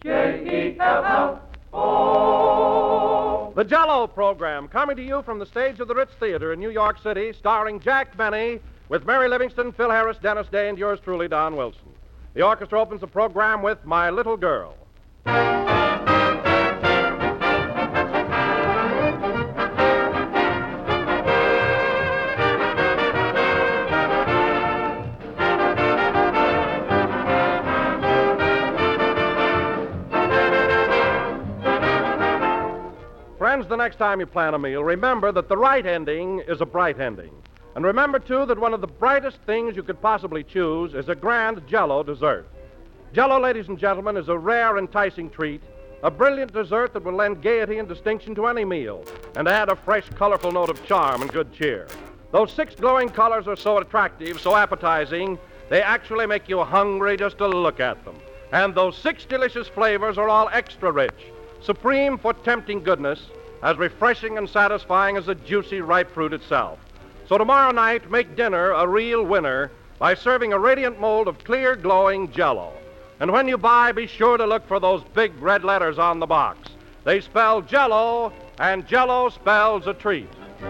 J-E-L-L-O. The Jell-O program, coming to you from the stage of the Ritz Theater in New York City, starring Jack Benny, with Mary Livingston, Phil Harris, Dennis Day, and yours truly, Don Wilson. The orchestra opens the program with My Little Girl. Friends, the next time you plan a meal, remember that the right ending is a bright ending. And remember, too, that one of the brightest things you could possibly choose is a grand Jell-O dessert. Jell-O, ladies and gentlemen, is a rare, enticing treat, a brilliant dessert that will lend gaiety and distinction to any meal and add a fresh, colorful note of charm and good cheer. Those 6 glowing colors are so attractive, so appetizing, they actually make you hungry just to look at them. And those 6 delicious flavors are all extra rich, supreme for tempting goodness, as refreshing and satisfying as the juicy, ripe fruit itself. So tomorrow night, make dinner a real winner by serving a radiant mold of clear, glowing Jell-O. And when you buy, be sure to look for those big red letters on the box. They spell Jell-O, and Jell-O spells a treat.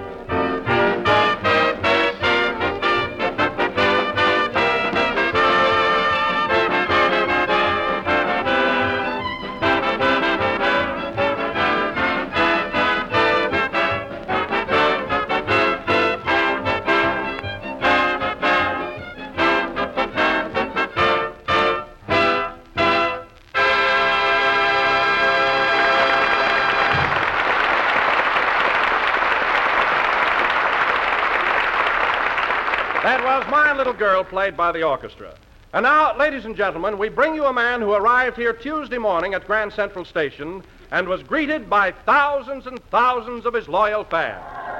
That was My Little Girl, played by the orchestra. And now, ladies and gentlemen, we bring you a man who arrived here Tuesday morning at Grand Central Station and was greeted by thousands and thousands of his loyal fans.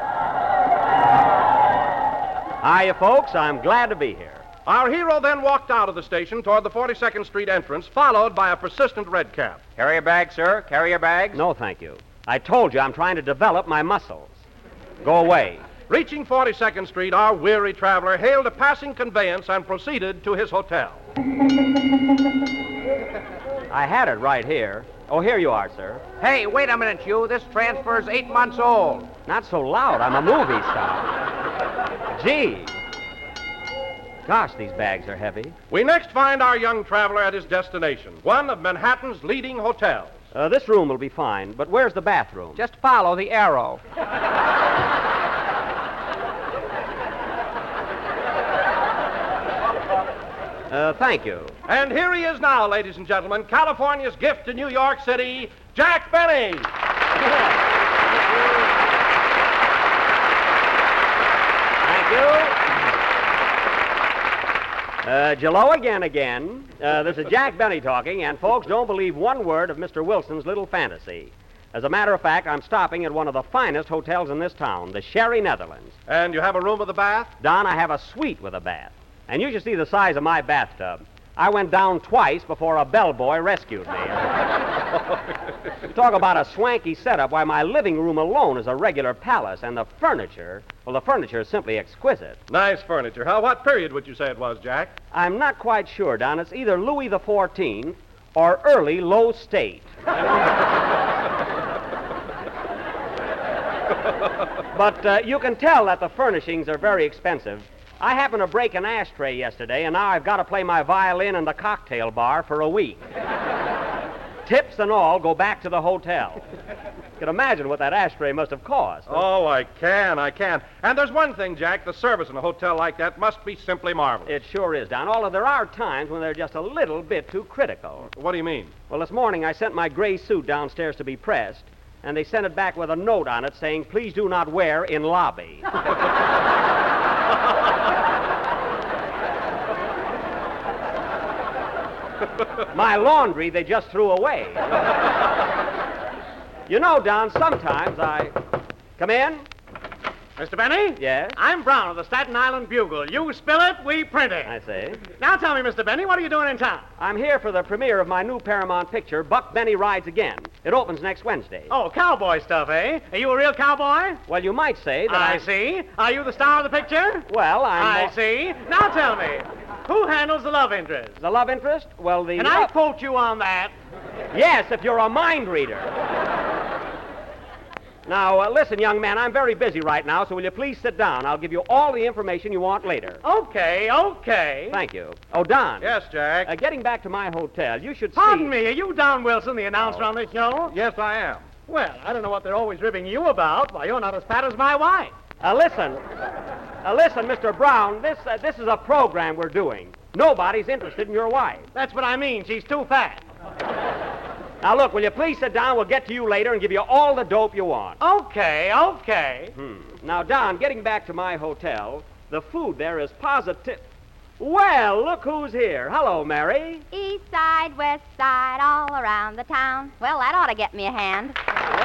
Hiya, folks. I'm glad to be here. Our hero then walked out of the station toward the 42nd Street entrance, followed by a persistent redcap. Carry your bag, sir. Carry your bags. No, thank you. I told you I'm trying to develop my muscles. Go away. Reaching 42nd Street, our weary traveler hailed a passing conveyance and proceeded to his hotel. I had it right here. Oh, here you are, sir. Hey, wait a minute, you. This transfer's 8 months old. Not so loud. I'm a movie star. Gee. Gosh, these bags are heavy. We next find our young traveler at his destination, one of Manhattan's leading hotels. This room will be fine, but where's the bathroom? Just follow the arrow. Thank you. And here he is now, ladies and gentlemen, California's gift to New York City, Jack Benny. Thank you. Jell-O again. This is Jack Benny talking, and folks, don't believe one word of Mr. Wilson's little fantasy. As a matter of fact, I'm stopping at one of the finest hotels in this town, the Sherry Netherlands. And you have a room with a bath? Don, I have a suite with a bath. And you should see the size of my bathtub. I went down twice before a bellboy rescued me. Talk about a swanky setup. Why, my living room alone is a regular palace, and the furniture is simply exquisite. Nice furniture. What period would you say it was, Jack? I'm not quite sure, Don. It's either Louis XIV or early low state. But you can tell that the furnishings are very expensive. I happened to break an ashtray yesterday, and now I've got to play my violin in the cocktail bar for a week. Tips and all go back to the hotel. You can imagine what that ashtray must have cost. Oh, I can. And there's one thing, Jack. The service in a hotel like that must be simply marvelous. It sure is, Don. Although there are times when they're just a little bit too critical. What do you mean? Well, this morning I sent my gray suit downstairs to be pressed, and they sent it back with a note on it saying, "Please do not wear in lobby." My laundry they just threw away. You know, Don, sometimes I... Come in? Mr. Benny? Yes? I'm Brown of the Staten Island Bugle. You spill it, we print it. I see. Now tell me, Mr. Benny, what are you doing in town? I'm here for the premiere of my new Paramount picture, Buck Benny Rides Again. It opens next Wednesday. Oh, cowboy stuff, eh? Are you a real cowboy? Well, you might say that I see. Are you the star of the picture? Well, I see. Now tell me, who handles the love interest? The love interest? Well, Can I quote you on that? Yes, if you're a mind reader. Now, listen, young man, I'm very busy right now, so will you please sit down? I'll give you all the information you want later. Okay. Thank you. Oh, Don. Yes, Jack. Getting back to my hotel, you should see... Pardon me, are you Don Wilson, the announcer on the show? Yes, I am. Well, I don't know what they're always ribbing you about. Why, you're not as fat as my wife. Listen, Mr. Brown, this is a program we're doing. Nobody's interested in your wife. That's what I mean. She's too fat. Now, look, will you please sit down? We'll get to you later and give you all the dope you want. Okay. Now, Don, getting back to my hotel, the food there is positive. Well, look who's here. Hello, Mary. East side, west side, all around the town. Well, that ought to get me a hand.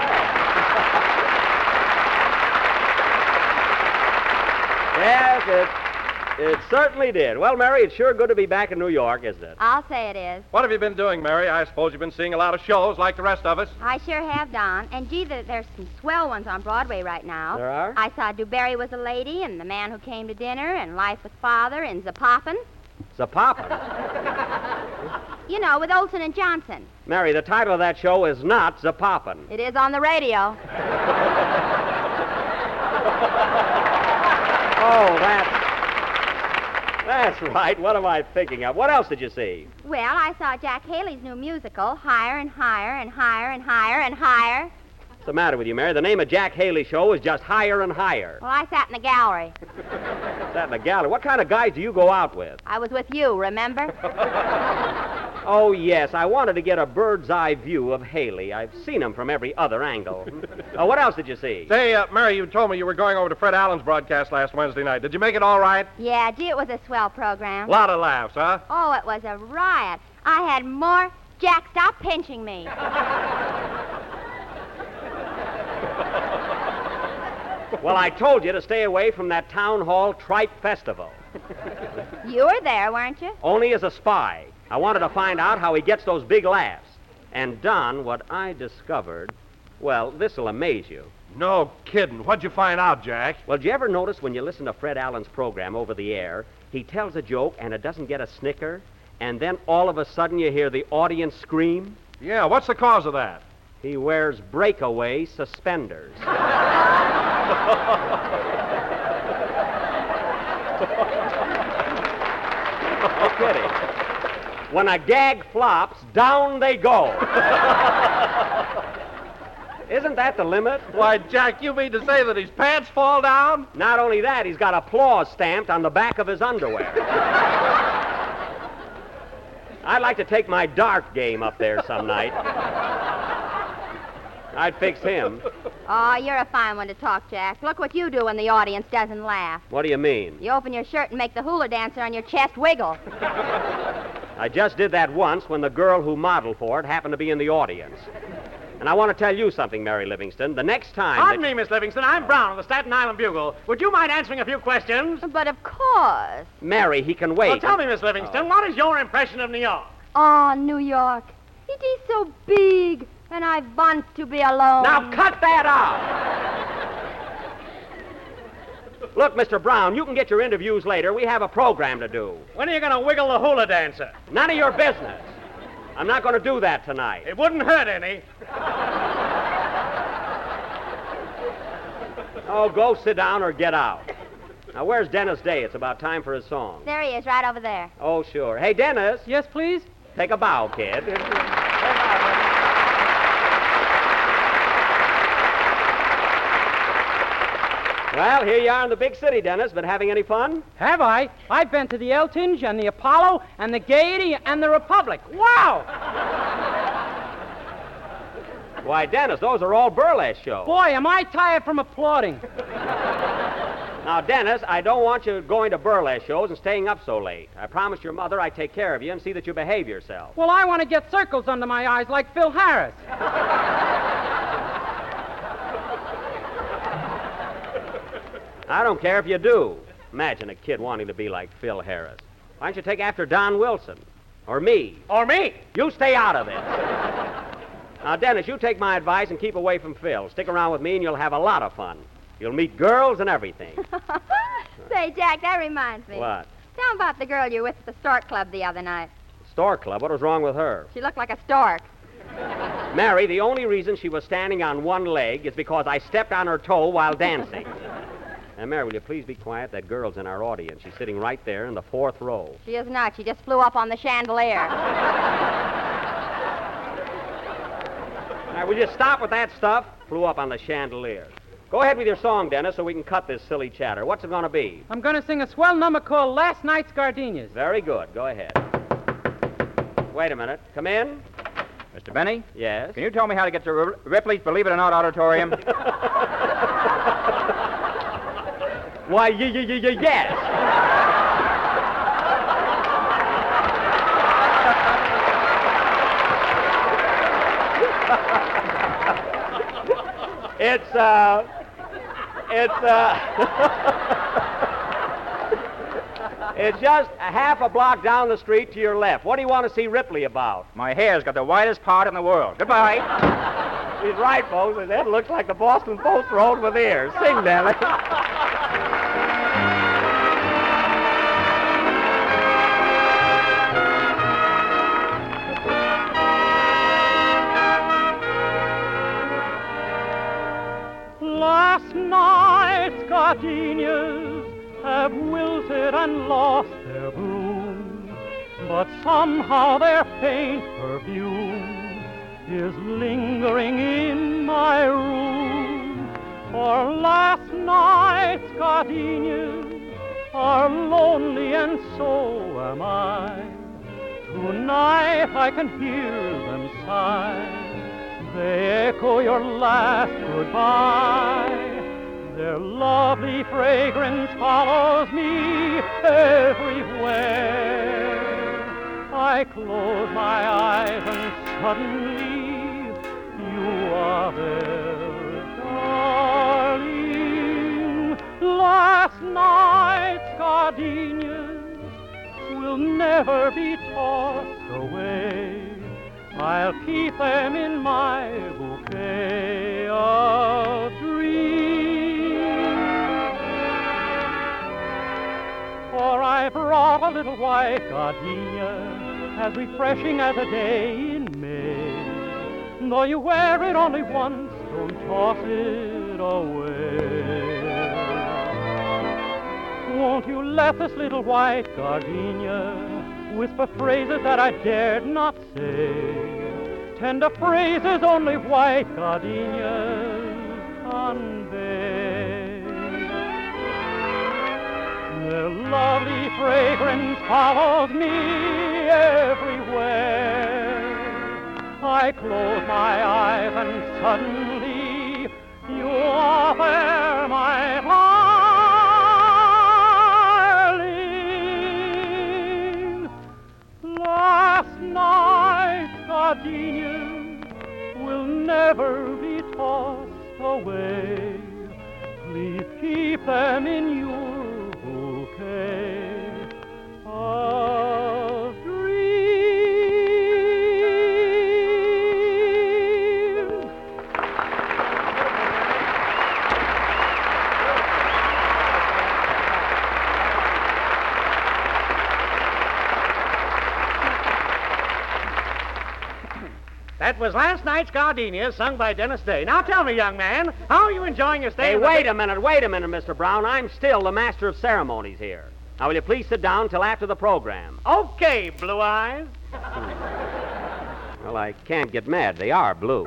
Yes, it certainly did. Well, Mary, it's sure good to be back in New York, isn't it? I'll say it is. What have you been doing, Mary? I suppose you've been seeing a lot of shows like the rest of us. I sure have, Don. And gee, there's some swell ones on Broadway right now. There are? I saw Dewberry Was a Lady and The Man Who Came to Dinner and Life with Father and Zapoppin'. Zapoppin'. You know, with Olson and Johnson. Mary, the title of that show is not Zapoppin'. It is on the radio. Oh, that's right. What am I thinking of? What else did you see? Well, I saw Jack Haley's new musical, Higher and Higher and Higher and Higher and Higher. What's the matter with you, Mary? The name of Jack Haley's show is just Higher and Higher. Well, I sat in the gallery. Sat in the gallery. What kind of guys do you go out with? I was with you, remember? Oh, yes. I wanted to get a bird's eye view of Haley. I've seen him from every other angle. What else did you see? Say, Mary, you told me you were going over to Fred Allen's broadcast last Wednesday night. Did you make it all right? Yeah, gee, it was a swell program. Lot of laughs, huh? Oh, it was a riot. I had more... Jack, stop pinching me. Well, I told you to stay away from that town hall tripe festival. You were there, weren't you? Only as a spy. I wanted to find out how he gets those big laughs. And, Don, what I discovered, well, this'll amaze you. No kidding. What'd you find out, Jack? Well, did you ever notice when you listen to Fred Allen's program over the air, he tells a joke and it doesn't get a snicker, and then all of a sudden you hear the audience scream? Yeah, what's the cause of that? He wears breakaway suspenders. No kidding. When a gag flops, down they go. Isn't that the limit? Why, Jack, you mean to say that his pants fall down? Not only that, he's got applause stamped on the back of his underwear. I'd like to take my dart game up there some night. I'd fix him. Oh, you're a fine one to talk, Jack. Look what you do when the audience doesn't laugh. What do you mean? You open your shirt and make the hula dancer on your chest wiggle. I just did that once when the girl who modeled for it happened to be in the audience. And I want to tell you something, Mary Livingston. The next time... Pardon me, Miss Livingston. I'm Brown of the Staten Island Bugle. Would you mind answering a few questions? But of course. Mary, he can wait. Well, tell me, Miss Livingston, what is your impression of New York? Oh, New York. It is so big, and I want to be alone. Now cut that out! Look, Mr. Brown, you can get your interviews later. We have a program to do. When are you going to wiggle the hula dancer? None of your business. I'm not going to do that tonight. It wouldn't hurt any. Oh, go sit down or get out. Now, where's Dennis Day? It's about time for his song. There he is, right over there. Oh, sure. Hey, Dennis. Yes, please? Take a bow, kid. Well, here you are in the big city, Dennis. Been having any fun? Have I? I've been to the Eltinge and the Apollo and the Gaiety and the Republic. Wow! Why, Dennis, those are all burlesque shows. Boy, am I tired from applauding. Now, Dennis, I don't want you going to burlesque shows and staying up so late. I promised your mother I'd take care of you and see that you behave yourself. Well, I want to get circles under my eyes like Phil Harris. I don't care if you do. Imagine a kid wanting to be like Phil Harris. Why don't you take after Don Wilson? Or me? Or me? You stay out of it. Now, Dennis, you take my advice and keep away from Phil. Stick around with me and you'll have a lot of fun. You'll meet girls and everything. Say, Jack, that reminds me. What? Tell 'em about the girl you were with at the Stork Club the other night. Stork Club? What was wrong with her? She looked like a stork. Mary, the only reason she was standing on one leg is because I stepped on her toe while dancing. And Mary, will you please be quiet? That girl's in our audience. She's sitting right there in the 4th row. She is not. She just flew up on the chandelier. All right, will you stop with that stuff? Flew up on the chandelier. Go ahead with your song, Dennis, so we can cut this silly chatter. What's it going to be? I'm going to sing a swell number called Last Night's Gardenias. Very good. Go ahead. Wait a minute. Come in. Mr. Benny? Yes? Can you tell me how to get to Ripley's Believe It or Not Auditorium? Why, yes. It's just a half a block down the street to your left. What do you want to see Ripley about? My hair's got the widest part in the world. Goodbye. He's right, folks. His head looks like the Boston Post Road with ears. Sing, Dennis. Last night's gardenias have wilted and lost their bloom, but somehow their faint perfume is lingering in my room. For last night's gardenias are lonely, and so am I. Tonight I can hear them sigh. They echo your last goodbye. Their lovely fragrance follows me everywhere. I close my eyes and suddenly you are there, darling. Last night's gardenias will never be tossed away. I'll keep them in my bouquet of dreams. For I brought a little white gardenia, as refreshing as a day in May. Though you wear it only once, don't toss it away. Won't you let this little white gardenia whisper phrases that I dared not say? Tender phrases only white gardenias convey. Their lovely fragrance follows me everywhere. I close my eyes and suddenly you are there, my darling. Last night's gardenias will never be tossed away. Please keep them in your bouquet of dreams. That was Last Night's Gardenias, sung by Dennis Day. Now tell me, young man, how are you enjoying your stay? Hey, wait a minute, Mr. Brown. I'm still the master of ceremonies here. Now, will you please sit down till after the program? Okay, Blue Eyes. Well, I can't get mad. They are blue.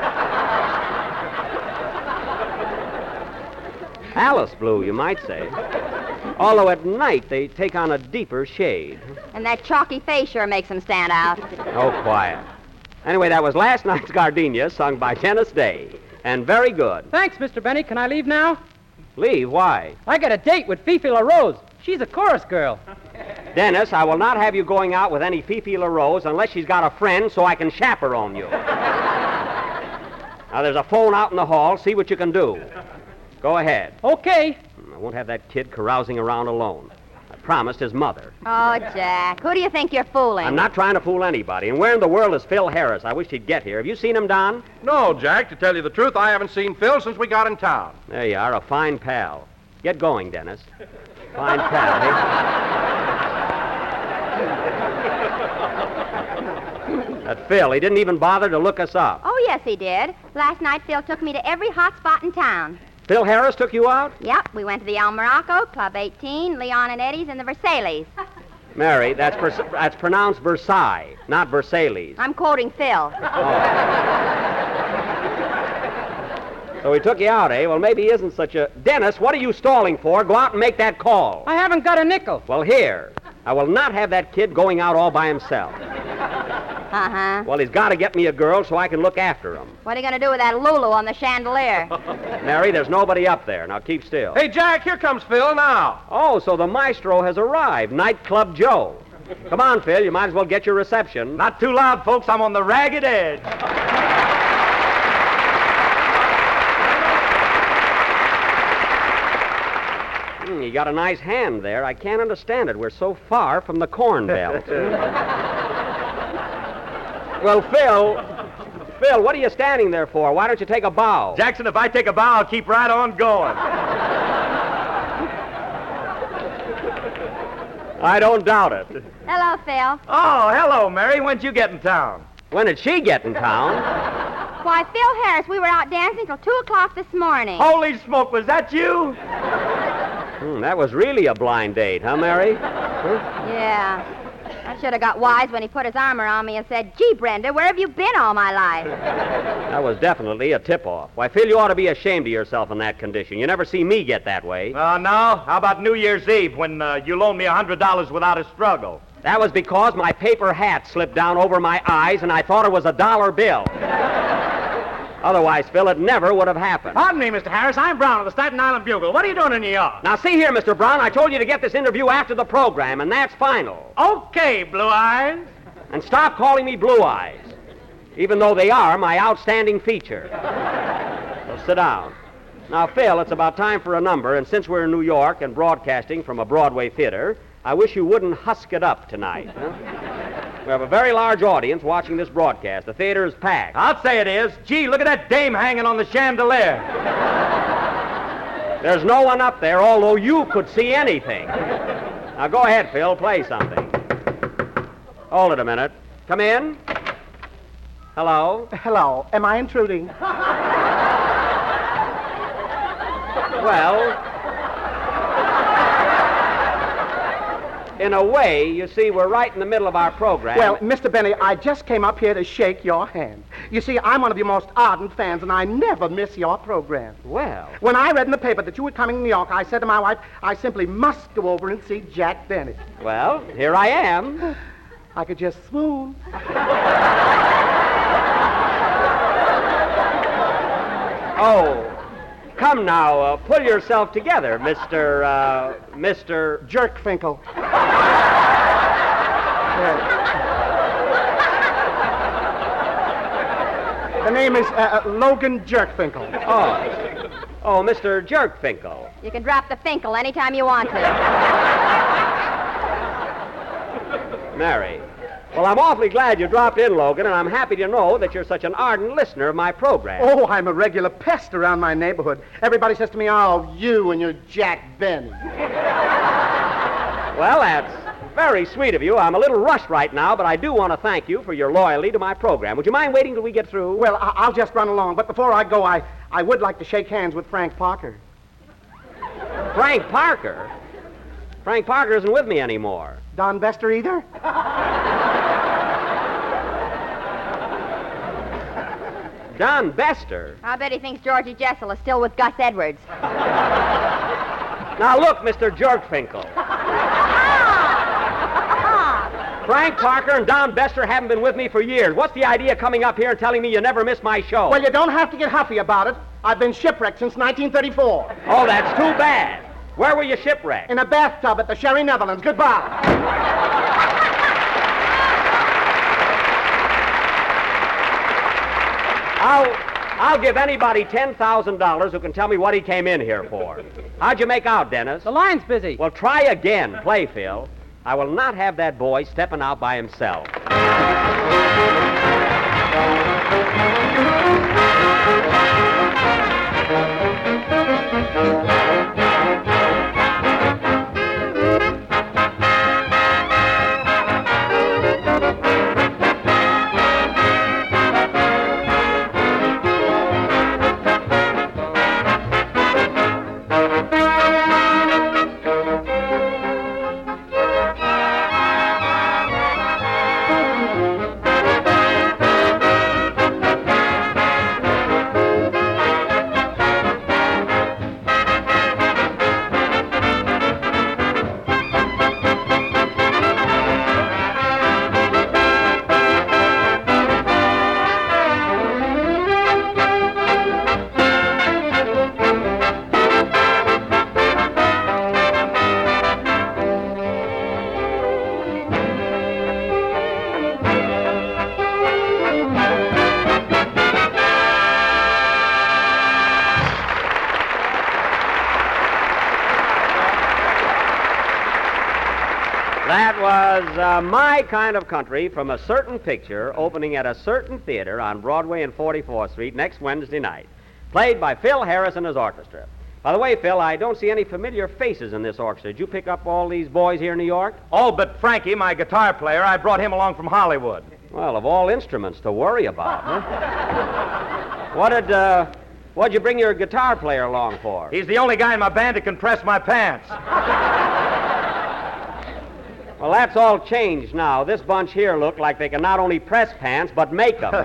Alice blue, you might say. Although at night they take on a deeper shade. And that chalky face sure makes them stand out. Oh, quiet. Anyway, that was Last Night's Gardenia, sung by Dennis Day. And very good. Thanks, Mr. Benny. Can I leave now? Leave? Why? I got a date with Fifi LaRose. She's a chorus girl. Dennis, I will not have you going out with any Fifi LaRose unless she's got a friend so I can chaperone you. Now, there's a phone out in the hall. See what you can do. Go ahead. Okay. I won't have that kid carousing around alone. I promised his mother. Oh, Jack, who do you think you're fooling? I'm not trying to fool anybody. And where in the world is Phil Harris? I wish he'd get here. Have you seen him, Don? No, Jack, to tell you the truth, I haven't seen Phil since we got in town. There you are, a fine pal. Get going, Dennis. Fine pal, eh? That Phil, he didn't even bother to look us up. Oh, yes, he did. Last night, Phil took me to every hot spot in town. Phil Harris took you out? Yep, we went to the El Morocco, Club 18, Leon and Eddie's, and the Versailles. Mary, that's pronounced Versailles, not Versailles. I'm quoting Phil. So he took you out, eh? Well, maybe he isn't such a... Dennis, what are you stalling for? Go out and make that call. I haven't got a nickel. Well, here. I will not have that kid going out all by himself. Uh-huh. Well, he's got to get me a girl so I can look after him. What are you going to do with that Lulu on the chandelier? Mary, there's nobody up there. Now keep still. Hey, Jack, here comes Phil now. Oh, so the maestro has arrived. Nightclub Joe. Come on, Phil. You might as well get your reception. Not too loud, folks. I'm on the ragged edge. You got a nice hand there. I can't understand it. We're so far from the corn belt. Well, Phil, what are you standing there for? Why don't you take a bow? Jackson, if I take a bow, I'll keep right on going. I don't doubt it. Hello, Phil. Oh, hello, Mary. When'd you get in town? When did she get in town? Why, Phil Harris, we were out dancing till 2 o'clock this morning. Holy smoke, was that you? That was really a blind date, huh, Mary? Yeah. I should have got wise when he put his arm around me and said, "Gee, Brenda, where have you been all my life?" That was definitely a tip-off. Why, Phil, you ought to be ashamed of yourself in that condition. You never see me get that way. No. How about New Year's Eve when you loaned me $100 without a struggle? That was because my paper hat slipped down over my eyes and I thought it was a dollar bill. Otherwise, Phil, it never would have happened. Pardon me, Mr. Harris. I'm Brown of the Staten Island Bugle. What are you doing in New York? Now, see here, Mr. Brown, I told you to get this interview after the program, and that's final. Okay, Blue Eyes. And stop calling me Blue Eyes, even though they are my outstanding feature. So sit down. Now, Phil, it's about time for a number, and since we're in New York and broadcasting from a Broadway theater, I wish you wouldn't husk it up tonight. Huh? We have a very large audience watching this broadcast. The theater is packed. I'll say it is. Gee, look at that dame hanging on the chandelier. There's no one up there, although you could see anything. Now, go ahead, Phil. Play something. Hold it a minute. Come in. Hello? Hello. Am I intruding? Well, in a way, you see, we're right in the middle of our program. Well, Mr. Benny, I just came up here to shake your hand. You see, I'm one of your most ardent fans, and I never miss your program. Well. When I read in the paper that you were coming to New York, I said to my wife, I simply must go over and see Jack Benny. Well, here I am. I could just swoon. Oh, come now, pull yourself together, Mr. Jerkfinkel. The name is Logan Jerkfinkel. Oh, Mr. Jerkfinkel. You can drop the Finkel anytime you want to. Mary. Well, I'm awfully glad you dropped in, Logan, and I'm happy to know that you're such an ardent listener of my program. Oh, I'm a regular pest around my neighborhood. Everybody says to me, "Oh, you and your Jack Benny." Well, that's very sweet of you. I'm a little rushed right now, but I do want to thank you for your loyalty to my program. Would you mind waiting till we get through? Well, I'll just run along. But before I go, I would like to shake hands with Frank Parker. Frank Parker? Frank Parker isn't with me anymore. Don Bester either? Don Bester? I bet he thinks Georgie Jessel is still with Gus Edwards. Now, look, Mr. Jerkfinkel. Frank Parker and Don Bester haven't been with me for years. What's the idea of coming up here and telling me you never miss my show? Well, you don't have to get huffy about it. I've been shipwrecked since 1934. Oh, that's too bad. Where were you shipwrecked? In a bathtub at the Sherry Netherlands. Goodbye. I'll give anybody $10,000 who can tell me what he came in here for. How'd you make out, Dennis? The line's busy. Well, try again. Play, Phil. I will not have that boy stepping out by himself. was My Kind of Country from a certain picture opening at a certain theater on Broadway and 44th Street next Wednesday night, played by Phil Harris and his orchestra. By the way, Phil, I don't see any familiar faces in this orchestra. Did you pick up all these boys here in New York? All but Frankie, my guitar player. I brought him along from Hollywood. Well, of all instruments to worry about, huh? What'd you bring your guitar player along for? He's the only guy in my band that can press my pants. Well, that's all changed now. This bunch here look like they can not only press pants, but make them.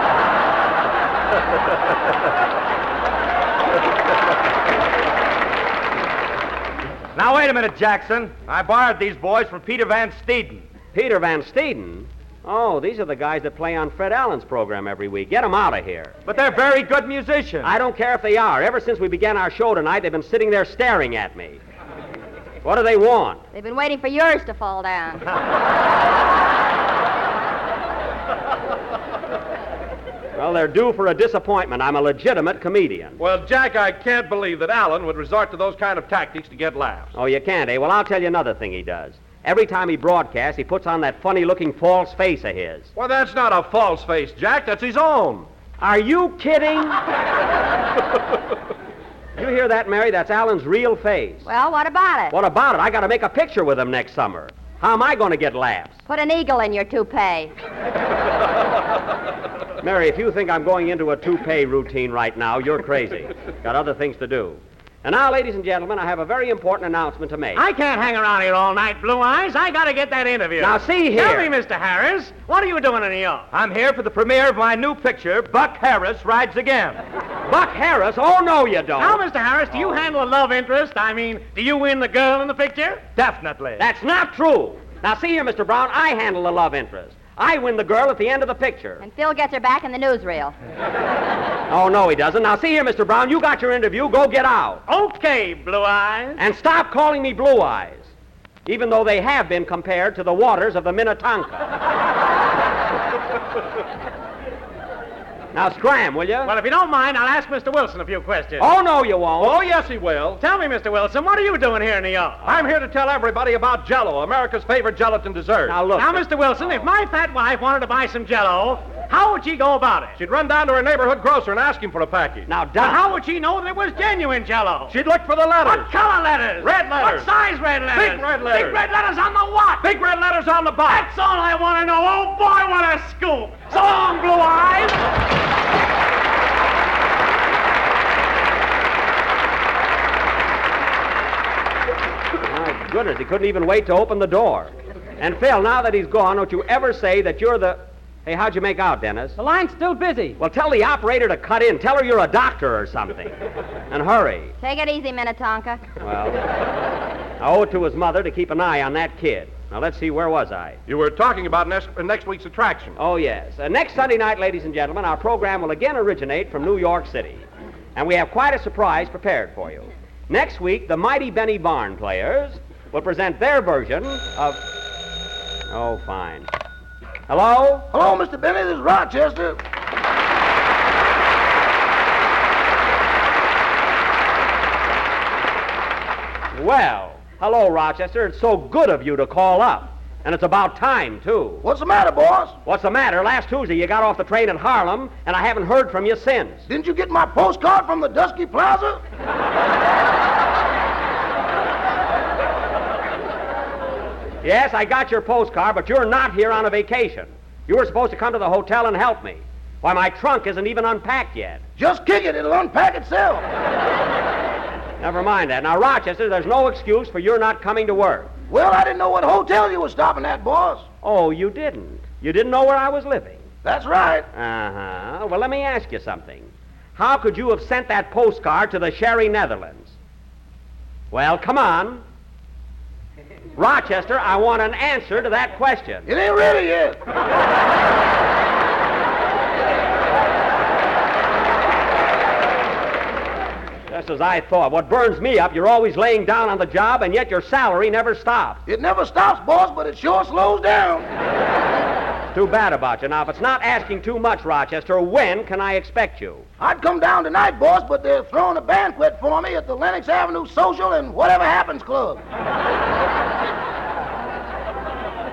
Now, wait a minute, Jackson. I borrowed these boys from Peter Van Steeden. Peter Van Steeden? Oh, these are the guys that play on Fred Allen's program every week. Get them out of here. But they're very good musicians. I don't care if they are. Ever since we began our show tonight, they've been sitting there staring at me. What do they want? They've been waiting for yours to fall down. Well, they're due for a disappointment. I'm a legitimate comedian. Well, Jack, I can't believe that Allen would resort to those kind of tactics to get laughs. Oh, you can't, eh? Well, I'll tell you another thing he does. Every time he broadcasts, he puts on that funny-looking false face of his. Well, that's not a false face, Jack. That's his own. Are you kidding? You hear that, Mary? That's Allen's real face. Well, what about it? What about it? I got to make a picture with him next summer. How am I going to get laughs? Put an eagle in your toupee. Mary, if you think I'm going into a toupee routine right now, you're crazy. Got other things to do. And now, ladies and gentlemen, I have a very important announcement to make. I can't hang around here all night, Blue Eyes. I got to get that interview. Now, see here. Tell me, Mr. Harris, what are you doing in New York? I'm here for the premiere of my new picture, Buck Harris Rides Again. Buck Harris? Oh, no, you don't. Now, Mr. Harris, do you handle a love interest? I mean, do you win the girl in the picture? Definitely. That's not true. Now, see here, Mr. Brown, I handle the love interest. I win the girl at the end of the picture. And Phil gets her back in the newsreel. Oh, no, he doesn't. Now, see here, Mr. Brown, you got your interview. Go get out. Okay, Blue Eyes. And stop calling me Blue Eyes, even though they have been compared to the waters of the Minnetonka. Now, scram, will you? Well, if you don't mind, I'll ask Mr. Wilson a few questions. Oh, no, you won't. Oh, yes, he will. Tell me, Mr. Wilson, what are you doing here in New York? I'm here to tell everybody about Jell-O, America's favorite gelatin dessert. Now, look. Now, Mr. Wilson, if my fat wife wanted to buy some Jell-O, how would she go about it? She'd run down to her neighborhood grocer and ask him for a package. Now, But how would she know that it was genuine Jell-O? She'd look for the letters. What color letters? Red letters. What size red letters? Big red letters. Big red letters on the what? Big red letters on the box. That's all I want to know. Oh, boy, what a scoop. So long, Blue Eyes. My goodness, he couldn't even wait to open the door. And, Phil, now that he's gone, don't you ever say that you're the... Hey, how'd you make out, Dennis? The line's still busy. Well, tell the operator to cut in. Tell her you're a doctor or something. And hurry. Take it easy, Minnetonka. Well, I owe it to his mother to keep an eye on that kid. Now, let's see, where was I? You were talking about next week's attraction. Oh, yes. Next Sunday night, ladies and gentlemen, our program will again originate from New York City. And we have quite a surprise prepared for you. Next week, the mighty Benny Barn Players will present their version of... Oh, fine. Hello? Hello, Mr. Benny. This is Rochester. Well, hello, Rochester. It's so good of you to call up. And it's about time, too. What's the matter, boss? What's the matter? Last Tuesday you got off the train at Harlem, and I haven't heard from you since. Didn't you get my postcard from the Dusky Plaza? Yes, I got your postcard, but you're not here on a vacation. You were supposed to come to the hotel and help me. Why, my trunk isn't even unpacked yet. Just kick it. It'll unpack itself. Never mind that. Now, Rochester, there's no excuse for your not coming to work. Well, I didn't know what hotel you were stopping at, boss. Oh, you didn't? You didn't know where I was living? That's right. Uh-huh. Well, let me ask you something. How could you have sent that postcard to the Sherry Netherlands? Well, come on. Rochester, I want an answer to that question. It ain't ready yet. Just as I thought. What burns me up, you're always laying down on the job, and yet your salary never stops. It never stops, boss, but it sure slows down. Too bad about you. Now, if it's not asking too much, Rochester, when can I expect you? I'd come down tonight, boss, but they're throwing a banquet for me at the Lenox Avenue Social and Whatever Happens Club.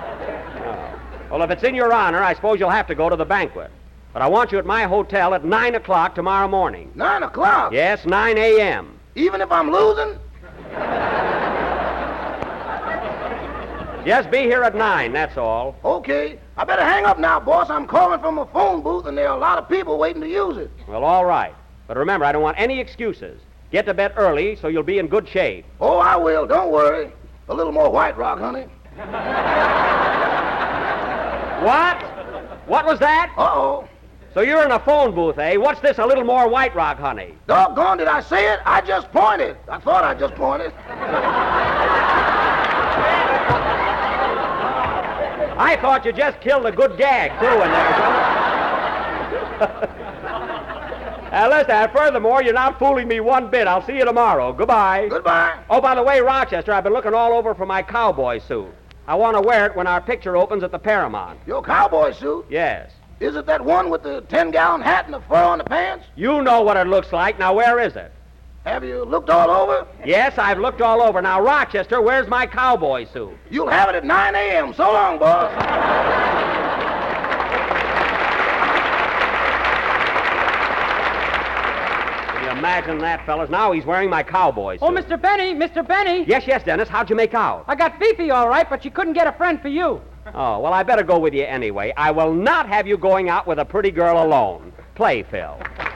Well, if it's in your honor, I suppose you'll have to go to the banquet. But I want you at my hotel at 9 o'clock tomorrow morning. 9 o'clock? Yes, 9 a.m. Even if I'm losing? Just be here at 9, that's all. Okay. I better hang up now, boss. I'm calling from a phone booth, and there are a lot of people waiting to use it. Well, all right. But remember, I don't want any excuses. Get to bed early so you'll be in good shape. Oh, I will. Don't worry. A little more White Rock, honey. What? What was that? Uh-oh. So you're in a phone booth, eh? What's this, a little more White Rock, honey? Doggone, did I say it? I just pointed. I thought I just pointed. I thought you just killed a good gag, too, in there. Listen, furthermore, you're not fooling me one bit. I'll see you tomorrow. Goodbye. Goodbye. Oh, by the way, Rochester, I've been looking all over for my cowboy suit. I want to wear it when our picture opens at the Paramount. Your cowboy suit? Yes. Is it that one with the 10-gallon hat and the fur on the pants? You know what it looks like. Now, where is it? Have you looked all over? Yes, I've looked all over. Now, Rochester, where's my cowboy suit? You'll have it at 9 a.m. So long, boss. Can you imagine that, fellas? Now he's wearing my cowboy suit. Oh, Mr. Benny, Mr. Benny. Yes, Dennis. How'd you make out? I got Fifi all right, but she couldn't get a friend for you. Oh, well, I better go with you anyway. I will not have you going out with a pretty girl alone. Play, Phil.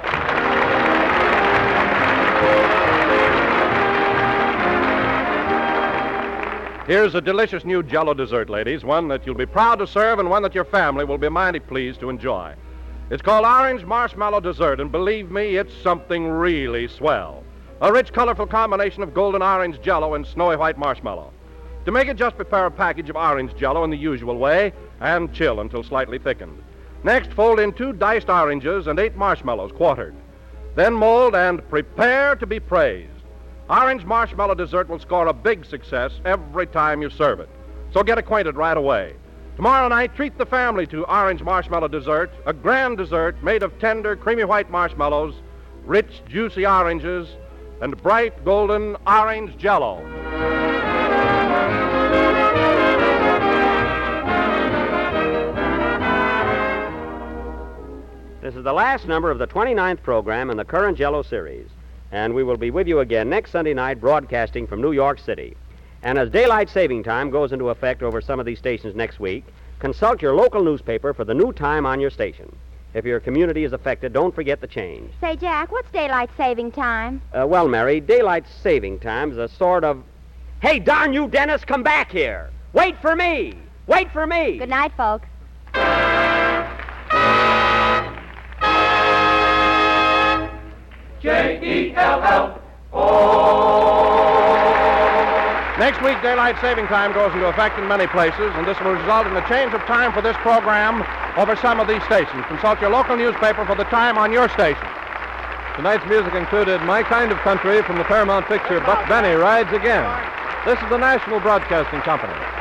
Here's a delicious new Jell-O dessert, ladies, one that you'll be proud to serve and one that your family will be mighty pleased to enjoy. It's called Orange Marshmallow Dessert, and believe me, it's something really swell. A rich, colorful combination of golden orange Jell-O and snowy white marshmallow. To make it, just prepare a package of orange Jell-O in the usual way and chill until slightly thickened. Next, fold in 2 diced oranges and 8 marshmallows quartered. Then mold and prepare to be praised. Orange Marshmallow Dessert will score a big success every time you serve it. So get acquainted right away. Tomorrow night, treat the family to Orange Marshmallow Dessert, a grand dessert made of tender, creamy white marshmallows, rich, juicy oranges, and bright, golden orange Jell-O. This is the last number of the 29th program in the current Jell-O series. And we will be with you again next Sunday night broadcasting from New York City. And as daylight saving time goes into effect over some of these stations next week, consult your local newspaper for the new time on your station. If your community is affected, don't forget the change. Say, Jack, what's daylight saving time? Well, Mary, daylight saving time is a sort of... Hey, darn you, Dennis, come back here. Wait for me. Wait for me. Good night, folks. J-E-L-L-O. Next week, daylight saving time goes into effect in many places, and this will result in a change of time for this program over some of these stations. Consult your local newspaper for the time on your station. Tonight's music included My Kind of Country from the Paramount picture Buck Benny Rides Again. This is the National Broadcasting Company.